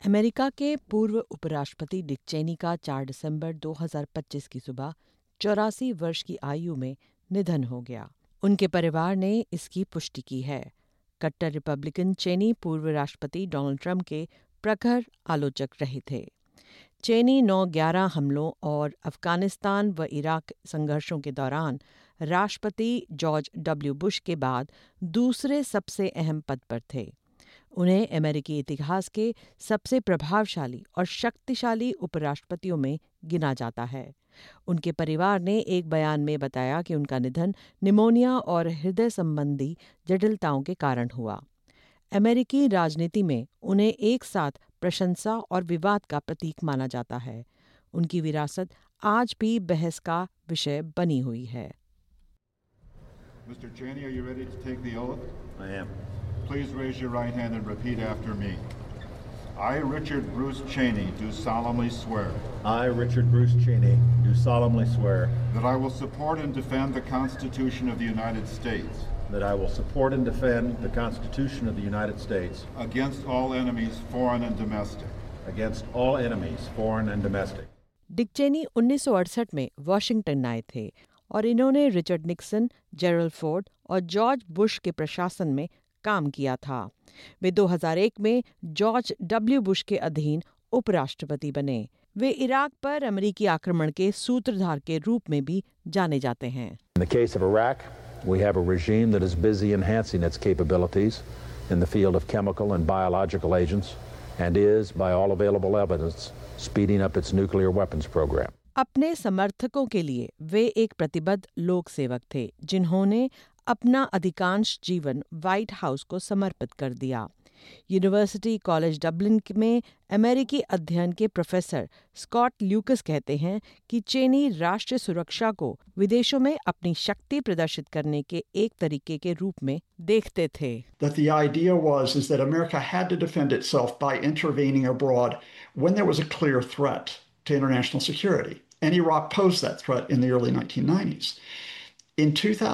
America के पूर्व उपराष्ट्रपति डिक चेनी का 4 दिसंबर 2025 की सुबह 84 वर्ष की आयु में निधन हो गया। उनके परिवार ने इसकी पुष्टि की है। कट्टर रिपब्लिकन चेनी पूर्व राष्ट्रपति डोनाल्ड ट्रंप के प्रखर आलोचक रहे थे। चेनी 9/11 हमलों और अफगानिस्तान व इराक संघर्षों के दौरान राष्ट्रपति जॉर्ज डब्ल्यू बुश के बाद दूसरे सबसे अहम पद पर थे। उन्हें अमेरिकी इतिहास के सबसे प्रभावशाली और शक्तिशाली उपराष्ट्रपतियों में गिना जाता है। उनके परिवार ने एक बयान में बताया कि उनका निधन निमोनिया और हृदय संबंधी जटिलताओं के कारण हुआ। अमेरिकी राजनीति में उन्हें एक साथ प्रशंसा और विवाद का प्रतीक माना जाता है। उनकी विरासत आज भी बहस का विषय बनी हुई है। Mr. Cheney, are you ready to take the oath? I am. Please raise your right hand and repeat after me. I, Richard Bruce Cheney, do solemnly swear I, Richard Bruce Cheney, do solemnly swear that I will support and defend the Constitution of the United States that I will support and defend the Constitution of the United States against all enemies, foreign and domestic. against all enemies, foreign and domestic. Dick Cheney 1968 में Washington आए थे और इन्होंने Richard Nixon, Gerald Ford और George Bush के प्रशासन में काम किया था। वे 2001 में जॉर्ज डब्ल्यू बुश के अधीन उपराष्ट्रपति बने। वे इराक पर अमेरिकी आक्रमण के सूत्रधार के रूप में भी जाने जाते हैं। In the case of Iraq, we have a regime that is busy enhancing its capabilities in the field of chemical and biological agents and is, by all available evidence, speeding up its nuclear weapons program. अपने समर्थकों के लिए वे एक प्रतिबद्ध लोक सेवक थे, जिन्होंने अपना अधिकांश जीवन व्हाइट हाउस को समर्पित कर दिया। यूनिवर्सिटी कॉलेज डबलिन में अमेरिकी अध्ययन के प्रोफेसर स्कॉट ल्यूकस कहते हैं कि चेनी राष्ट्रीय सुरक्षा को विदेशों में अपनी शक्ति प्रदर्शित करने के एक तरीके के रूप में देखते थे। That the idea is that America had to defend itself by intervening abroad when there was a clear threat to international security. And Iraq posed that threat in the early 1990s. In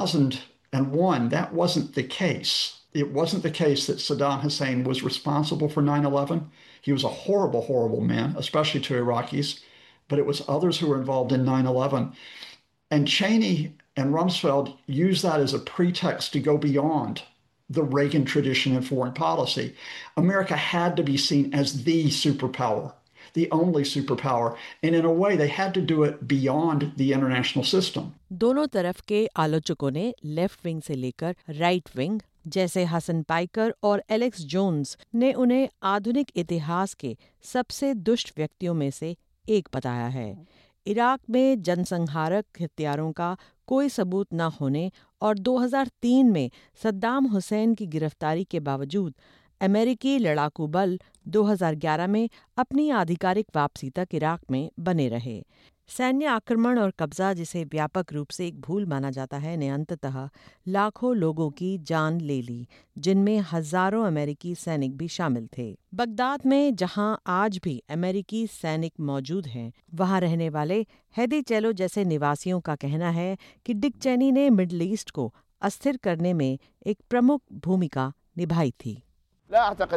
2001, that wasn't the case. It wasn't the case that Saddam Hussein was responsible for 9/11. He was a horrible, horrible man, especially to Iraqis, but it was others who were involved in 9/11. And Cheney and Rumsfeld used that as a pretext to go beyond the Reagan tradition in foreign policy. America had to be seen as the superpower, the only superpower, and in a way they had to do it beyond the international system. दोनों तरफ के आलोचकों ने left wing से लेकर right wing जैसे हसन पाइकर और Alex Jones ने उन्हें आधुनिक इतिहास के सबसे दुष्ट व्यक्तियों में से एक बताया है। इराक में जनसंहारक हत्यारों का कोई सबूत न होने और 2003 में सद्दाम हुसैन की गिरफ्तारी के बावजूद अमेरिकी लड़ाकू बल 2011 में अपनी आधिकारिक वापसी तक इराक में बने रहे। सैन्य आक्रमण और कब्जा, जिसे व्यापक रूप से एक भूल माना जाता है, ने अंततः लाखों लोगों की जान ले ली, जिनमें हजारों अमेरिकी सैनिक भी शामिल थे। बगदाद में, जहां आज भी अमेरिकी सैनिक मौजूद हैं, वहां रहने वाले हेदी चेलो जैसे निवासियों का कहना है कि डिक चेनी ने मिडल ईस्ट को अस्थिर करने में एक प्रमुख भूमिका निभाई थी। I don't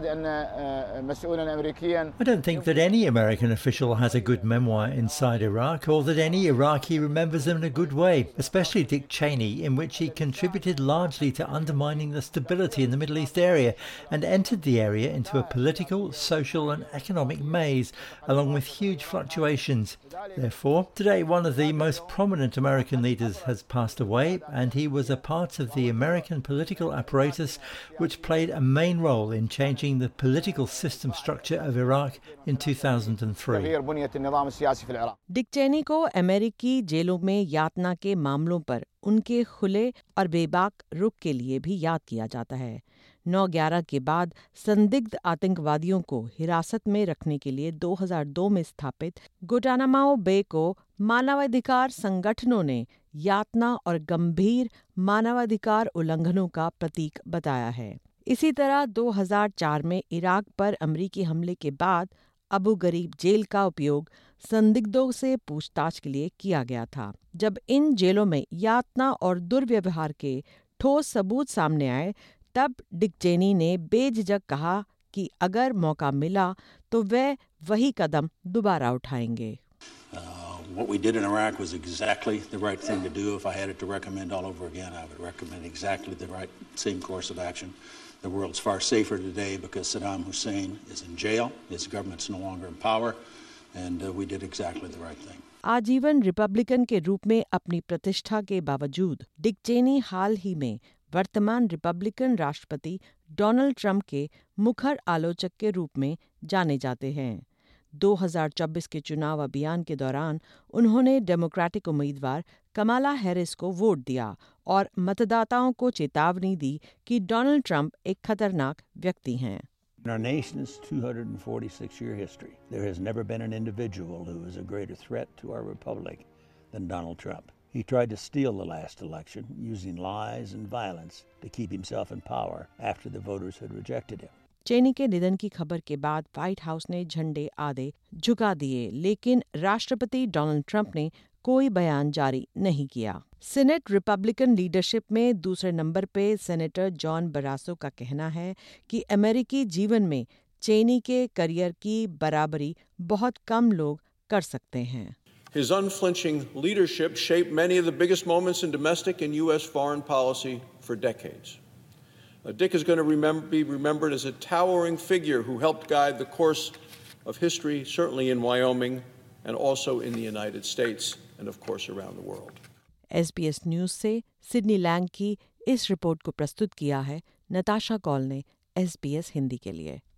think that any American official has a good memoir inside Iraq, or that any Iraqi remembers them in a good way, especially Dick Cheney, in which he contributed largely to undermining the stability in the Middle East area and entered the area into a political, social and economic maze, along with huge fluctuations. Therefore, today one of the most prominent American leaders has passed away, and he was a part of the American political apparatus which played a main role in changing the political system structure of Iraq in 2003. Dick Cheney को अमेरिकी जेलों में यातना के मामलों पर उनके खुले और बेबाक रुख के लिए भी याद किया जाता है। 9/11 के बाद संदिग्ध आतंकवादियों को हिरासत में रखने के लिए 2002 में स्थापित गुटानामाओ बे को मानवाधिकार संगठनों ने यातना और गंभीर मानवाधिकार उल्लंघनों का प्रतीक बताया है। इसी तरह 2004 में इराक पर अमेरिकी हमले के बाद अबू गरीब जेल का उपयोग संदिग्धों से पूछताछ के लिए किया गया था। जब इन जेलों में यातना और दुर्व्यवहार के ठोस सबूत सामने आए, तब डिक चेनी ने बेझिझक कहा कि अगर मौका मिला तो वे वही कदम दोबारा उठाएंगे। What we did in Iraq was exactly the right thing to do. If I had it to recommend all over again, I would recommend exactly the same course of action. The world's far safer today because Saddam Hussein is in jail, his government's no longer in power, and we did exactly the right thing. आजीवन Republican के रूप में अपनी प्रतिष्ठा के बावजूद Dick Cheney हाल ही में वर्तमान रिपब्लिकन राष्ट्रपति डोनाल्ड ट्रंप के मुखर आलोचक के रूप में जाने जाते हैं। 2024 के चुनाव अभियान के दौरान उन्होंने डेमोक्रेटिक उम्मीदवार कमाला हैरिस को वोट दिया और मतदाताओं को चेतावनी दी कि डोनाल्ड ट्रंप एक खतरनाक व्यक्ति हैं। In our nation's 246-year history, there has never been an individual who is a greater threat to our republic than Donald Trump. He tried to steal the last election using lies and violence to keep himself in power after the voters had rejected him. चेनी के निधन की खबर के बाद white house ने झंडे आधे झुका दिए, लेकिन राष्ट्रपति डोनाल्ड ट्रंप ने कोई बयान जारी नहीं किया। सीनेट रिपब्लिकन लीडरशिप में दूसरे नंबर पे सेनेटर जॉन बरासो का कहना है कि अमेरिकी जीवन में चेनी के करियर की बराबरी बहुत कम लोग कर सकते हैं। His unflinching leadership shaped many of the biggest moments in domestic and U.S. foreign policy for decades. Dick is going to be remembered as a towering figure who helped guide the course of history, certainly in Wyoming and also in the United States and, of course, around the world. SBS news से Sydney Lang की इस report को प्रस्तुत किया है Natasha Kaul ने SBS Hindi के लिए।